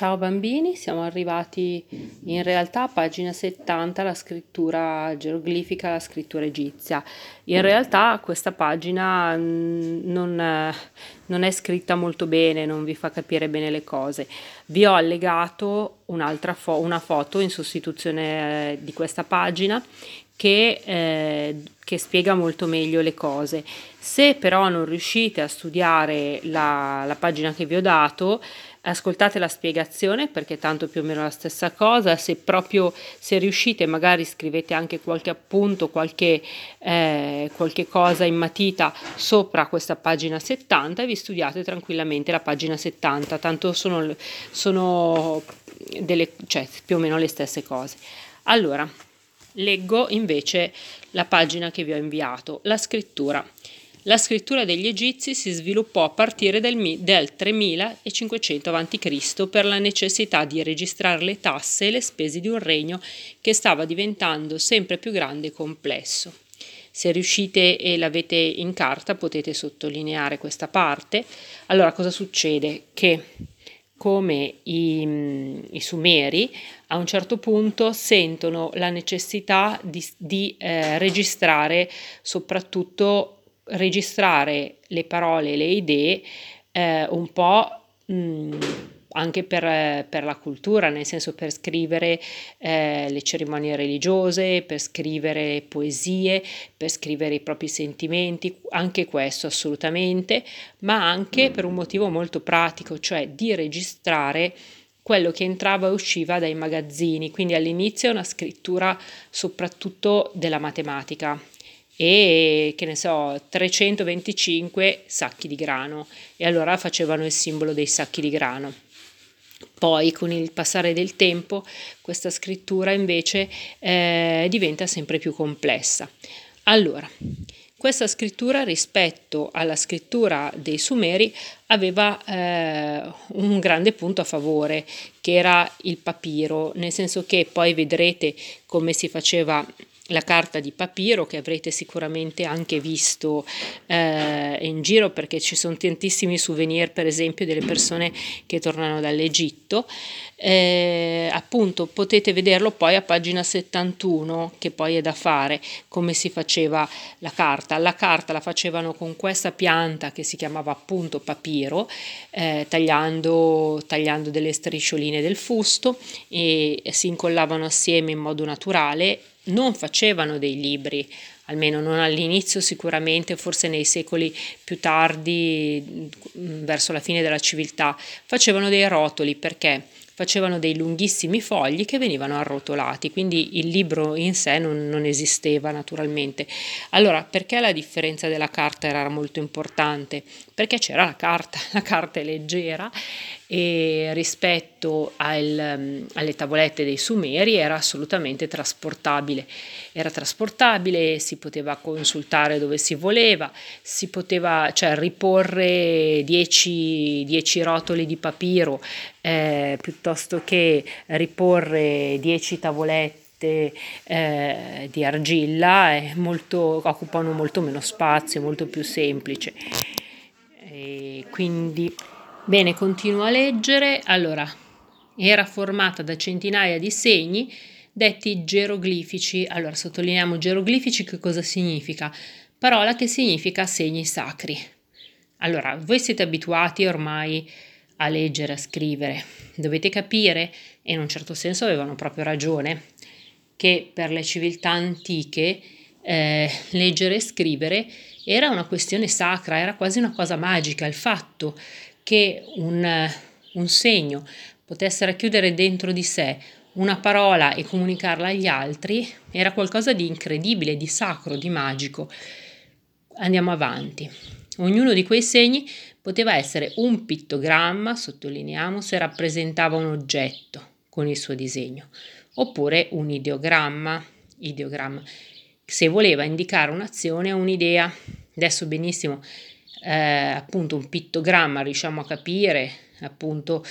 Ciao bambini, siamo arrivati in realtà a pagina 70, la scrittura geroglifica, la scrittura egizia. In realtà questa pagina non è scritta molto bene, non vi fa capire bene le cose. Vi ho allegato una foto in sostituzione di questa pagina che spiega molto meglio le cose. Se però non riuscite a studiare la pagina che vi ho dato, ascoltate la spiegazione perché tanto più o meno la stessa cosa. Se riuscite, magari scrivete anche qualche appunto, qualche cosa in matita sopra questa pagina 70 e vi studiate tranquillamente la pagina 70, tanto sono cioè, più o meno le stesse cose. Allora, leggo invece la pagina che vi ho inviato, la scrittura. La scrittura degli Egizi si sviluppò a partire del 3500 a.C. per la necessità di registrare le tasse e le spese di un regno che stava diventando sempre più grande e complesso. Se riuscite e l'avete in carta potete sottolineare questa parte. Allora, cosa succede? Che come i Sumeri, a un certo punto sentono la necessità di registrare, soprattutto registrare le parole e le idee un po' anche per la cultura, nel senso per scrivere le cerimonie religiose, per scrivere poesie, per scrivere i propri sentimenti, anche questo assolutamente, ma anche per un motivo molto pratico, cioè di registrare quello che entrava e usciva dai magazzini. Quindi all'inizio è una scrittura soprattutto della matematica e che ne so, 325 sacchi di grano, e allora facevano il simbolo dei sacchi di grano. Poi con il passare del tempo questa scrittura invece diventa sempre più complessa. Allora, questa scrittura rispetto alla scrittura dei Sumeri aveva un grande punto a favore, che era il papiro, nel senso che poi vedrete come si faceva la carta di papiro, che avrete sicuramente anche visto in giro, perché ci sono tantissimi souvenir, per esempio, delle persone che tornano dall'Egitto. Appunto potete vederlo poi a pagina 71, che poi è da fare, come si faceva la carta. La carta la facevano con questa pianta che si chiamava appunto papiro, tagliando delle striscioline del fusto e si incollavano assieme in modo naturale. Non facevano dei libri, almeno non all'inizio, sicuramente forse nei secoli più tardi, verso la fine della civiltà, facevano dei rotoli, perché facevano dei lunghissimi fogli che venivano arrotolati, quindi il libro in sé non esisteva naturalmente. Allora, perché la differenza della carta era molto importante? Perché c'era la carta è leggera e rispetto alle tavolette dei Sumeri era assolutamente trasportabile. Era trasportabile, si poteva consultare dove si voleva, si poteva, cioè, riporre 10 rotoli di papiro piuttosto che riporre 10 tavolette di argilla, occupano molto meno spazio, molto più semplice. E quindi, bene, continuo a leggere. Allora, era formata da centinaia di segni detti geroglifici. Allora, sottolineiamo geroglifici, che cosa significa? Parola che significa segni sacri. Allora, voi siete abituati ormai a leggere, a scrivere. Dovete capire, e in un certo senso avevano proprio ragione, che per le civiltà antiche leggere e scrivere era una questione sacra, era quasi una cosa magica. Il fatto che un segno potesse racchiudere dentro di sé una parola e comunicarla agli altri era qualcosa di incredibile, di sacro, di magico. Andiamo avanti. Ognuno di quei segni poteva essere un pittogramma, sottolineiamo, se rappresentava un oggetto con il suo disegno, oppure un ideogramma, se voleva indicare un'azione o un'idea. Adesso benissimo, appunto un pittogramma riusciamo a capire, appunto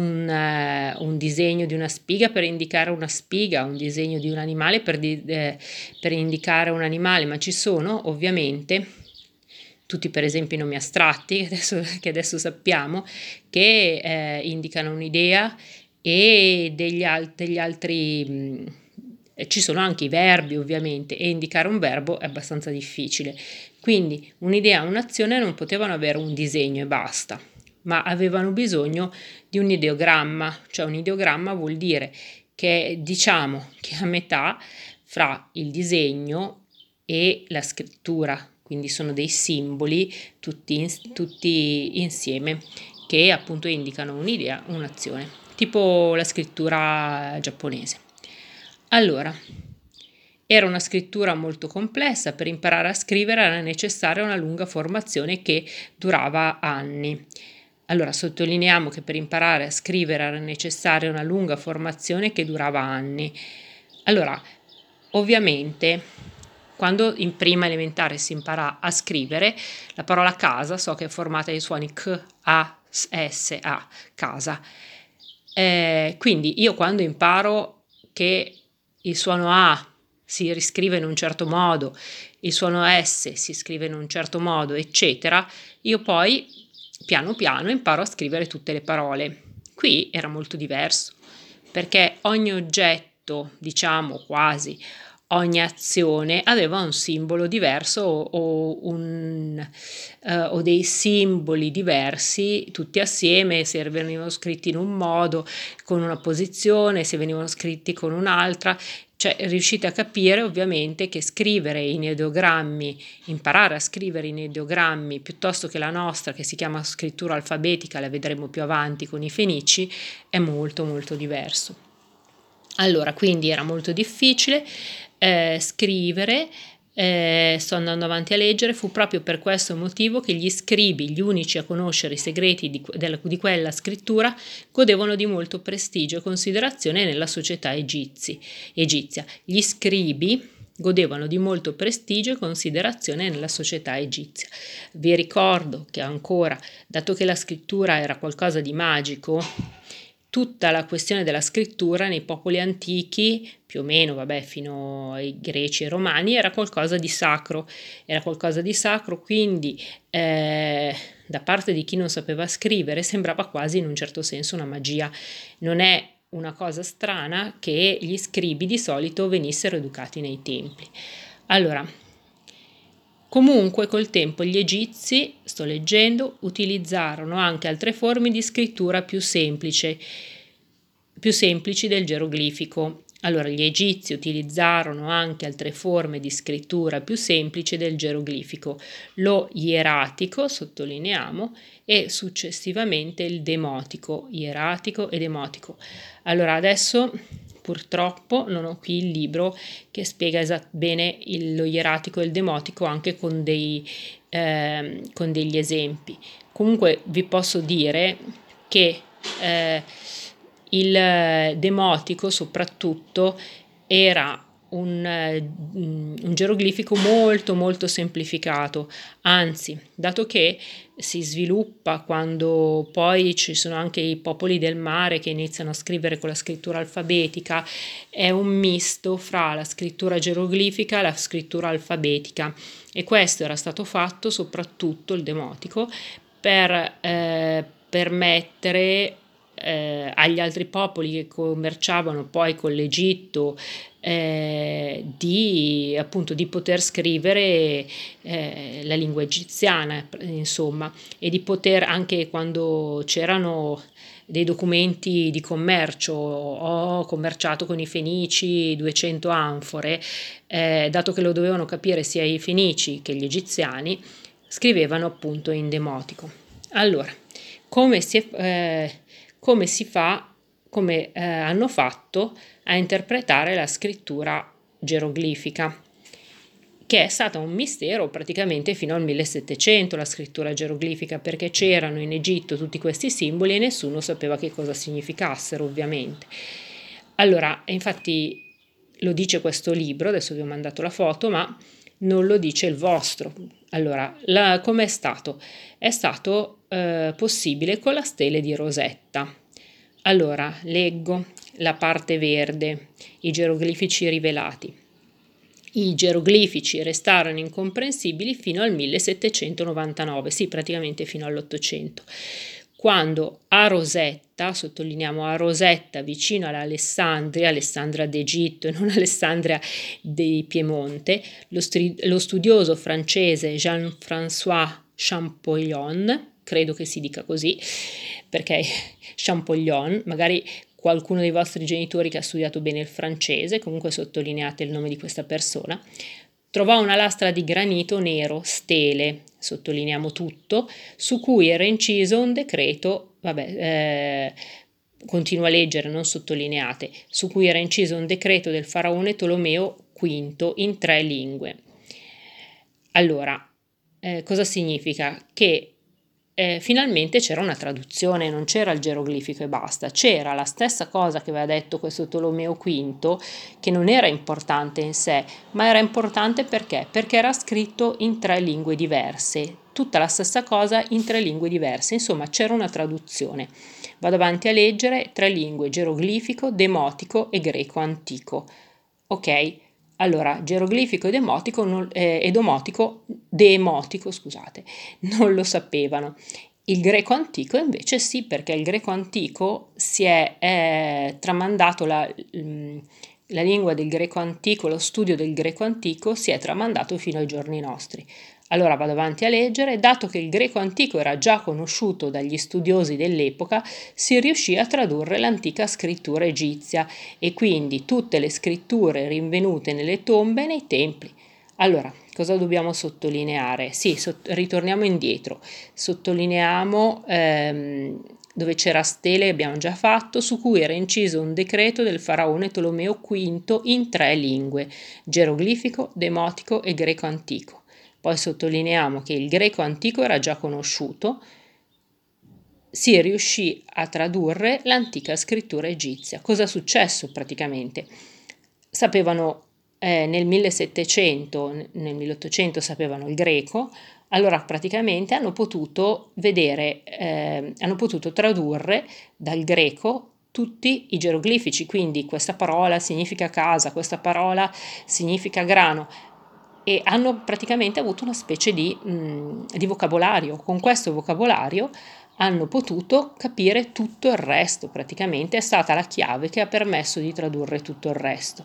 un disegno di una spiga per indicare una spiga, un disegno di un animale per indicare un animale, ma ci sono ovviamente tutti per esempio i nomi astratti che adesso sappiamo, che indicano un'idea, e degli altri ci sono anche i verbi ovviamente, e indicare un verbo è abbastanza difficile. Quindi un'idea, un'azione non potevano avere un disegno e basta, ma avevano bisogno di un ideogramma. Cioè un ideogramma vuol dire che diciamo che è a metà fra il disegno e la scrittura, quindi sono dei simboli tutti insieme che appunto indicano un'idea, un'azione, tipo la scrittura giapponese. Allora, era una scrittura molto complessa, per imparare a scrivere era necessaria una lunga formazione che durava anni. Allora, sottolineiamo che per imparare a scrivere era necessaria una lunga formazione che durava anni. Allora, ovviamente, quando in prima elementare si impara a scrivere, la parola casa so che è formata di suoni K, A, S, A, casa. Quindi io quando imparo che il suono A si riscrive in un certo modo, il suono S si scrive in un certo modo, eccetera, io poi piano piano imparo a scrivere tutte le parole. Qui era molto diverso, perché ogni oggetto, diciamo quasi, ogni azione aveva un simbolo diverso o dei simboli diversi, tutti assieme, se venivano scritti in un modo, con una posizione, se venivano scritti con un'altra. Cioè riuscite a capire ovviamente che scrivere in ideogrammi, imparare a scrivere in ideogrammi piuttosto che la nostra che si chiama scrittura alfabetica, la vedremo più avanti con i fenici, è molto molto diverso. Allora, quindi era molto difficile scrivere, sto andando avanti a leggere, fu proprio per questo motivo che gli scribi, gli unici a conoscere i segreti di quella scrittura, godevano di molto prestigio e considerazione nella società egizia. Gli scribi godevano di molto prestigio e considerazione nella società egizia. Vi ricordo che ancora, dato che la scrittura era qualcosa di magico, tutta la questione della scrittura nei popoli antichi, più o meno, fino ai greci e romani, era qualcosa di sacro. Quindi da parte di chi non sapeva scrivere sembrava quasi in un certo senso una magia. Non è una cosa strana che gli scribi di solito venissero educati nei templi. Allora, comunque col tempo gli egizi, sto leggendo, utilizzarono anche altre forme di scrittura più semplici del geroglifico. Allora gli egizi utilizzarono anche altre forme di scrittura più semplici del geroglifico, lo ieratico, sottolineiamo, e successivamente il demotico, ieratico e demotico. Allora adesso purtroppo non ho qui il libro che spiega bene lo ieratico e il demotico anche con degli esempi. Comunque vi posso dire che il demotico soprattutto era un geroglifico molto molto semplificato, anzi, dato che si sviluppa quando poi ci sono anche i popoli del mare che iniziano a scrivere con la scrittura alfabetica, è un misto fra la scrittura geroglifica e la scrittura alfabetica, e questo era stato fatto soprattutto il demotico per permettere agli altri popoli che commerciavano poi con l'Egitto di poter scrivere la lingua egiziana, insomma, e di poter, anche quando c'erano dei documenti di commercio, ho commerciato con i Fenici 200 anfore, dato che lo dovevano capire sia i Fenici che gli egiziani, scrivevano appunto in demotico. Allora, come hanno fatto a interpretare la scrittura geroglifica, che è stata un mistero praticamente fino al 1700, la scrittura geroglifica, perché c'erano in Egitto tutti questi simboli e nessuno sapeva che cosa significassero, ovviamente. Allora, infatti lo dice questo libro, adesso vi ho mandato la foto, ma non lo dice il vostro. Allora, com'è stato? È stato possibile con la stele di Rosetta. Allora, leggo la parte verde, i geroglifici rivelati. I geroglifici restarono incomprensibili fino al 1799, sì, praticamente fino all'Ottocento, quando a Rosetta, sottolineiamo a Rosetta, vicino all'Alessandria, Alessandria d'Egitto e non Alessandria di Piemonte, lo studioso francese Jean-François Champollion, credo che si dica così, perché Champollion, magari qualcuno dei vostri genitori che ha studiato bene il francese, comunque sottolineate il nome di questa persona, trovò una lastra di granito nero, stele, sottolineiamo tutto, su cui era inciso un decreto, continuo a leggere, non sottolineate, su cui era inciso un decreto del faraone Tolomeo V in 3 lingue. Allora, cosa significa? Che finalmente c'era una traduzione, non c'era il geroglifico e basta, c'era la stessa cosa che aveva detto questo Tolomeo V, che non era importante in sé, ma era importante perché? Perché era scritto in 3 lingue diverse, tutta la stessa cosa in 3 lingue diverse, insomma c'era una traduzione. Vado avanti a leggere: 3 lingue, geroglifico, demotico e greco antico. Ok? Allora, geroglifico e demotico, scusate, non lo sapevano. Il greco antico invece sì, perché il greco antico si è tramandato la lingua del greco antico, lo studio del greco antico si è tramandato fino ai giorni nostri. Allora vado avanti a leggere: dato che il greco antico era già conosciuto dagli studiosi dell'epoca, si riuscì a tradurre l'antica scrittura egizia e quindi tutte le scritture rinvenute nelle tombe e nei templi. Allora, cosa dobbiamo sottolineare? Sì, ritorniamo indietro, sottolineiamo dove c'era stele, abbiamo già fatto, su cui era inciso un decreto del faraone Tolomeo V in 3 lingue, geroglifico, demotico e greco antico. Poi sottolineiamo che il greco antico era già conosciuto, si riuscì a tradurre l'antica scrittura egizia. Cosa è successo praticamente? Sapevano nel 1700, nel 1800 sapevano il greco, allora praticamente hanno potuto vedere, hanno potuto tradurre dal greco tutti i geroglifici, quindi questa parola significa casa, questa parola significa grano, e hanno praticamente avuto una specie di vocabolario. Con questo vocabolario hanno potuto capire tutto il resto, praticamente è stata la chiave che ha permesso di tradurre tutto il resto.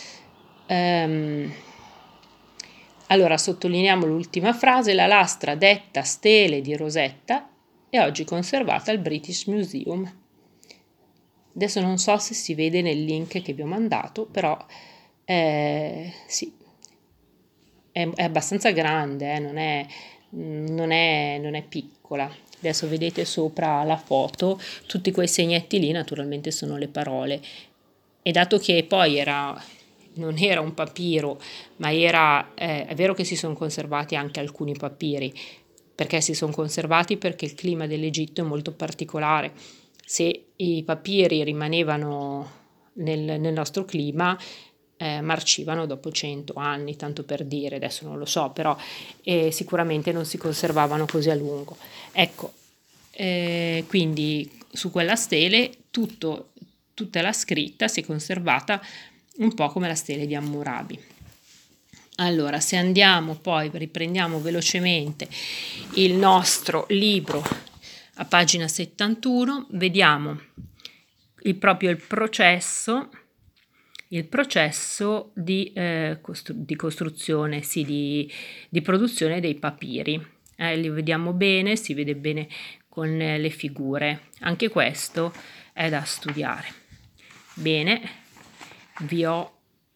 Allora sottolineiamo l'ultima frase: la lastra detta stele di Rosetta è oggi conservata al British Museum. Adesso non so se si vede nel link che vi ho mandato, però sì, è abbastanza grande, non è piccola. Adesso vedete sopra la foto, tutti quei segnetti lì naturalmente sono le parole. E dato che poi non era un papiro, ma è vero che si sono conservati anche alcuni papiri, perché si sono conservati perché il clima dell'Egitto è molto particolare. Se i papiri rimanevano nel nostro clima, marcivano dopo 100 anni, tanto per dire, adesso non lo so, però sicuramente non si conservavano così a lungo. Ecco, quindi su quella stele tutta la scritta si è conservata un po' come la stele di Hammurabi. Allora, se andiamo poi, riprendiamo velocemente il nostro libro a pagina 71, vediamo proprio il processo di costruzione, sì, di produzione dei papiri. Li vediamo bene, si vede bene con le figure. Anche questo è da studiare. Bene, vi ho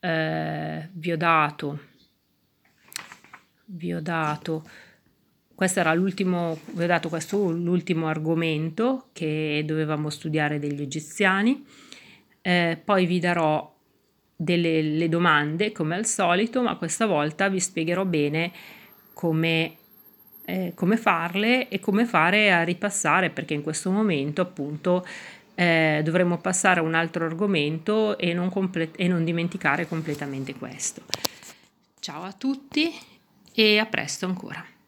dato, questo era l'ultimo, vi ho dato l'ultimo argomento che dovevamo studiare degli egiziani. Poi vi darò le domande come al solito, ma questa volta vi spiegherò bene come farle e come fare a ripassare, perché in questo momento appunto dovremo passare a un altro argomento e non dimenticare completamente questo. Ciao a tutti e a presto ancora.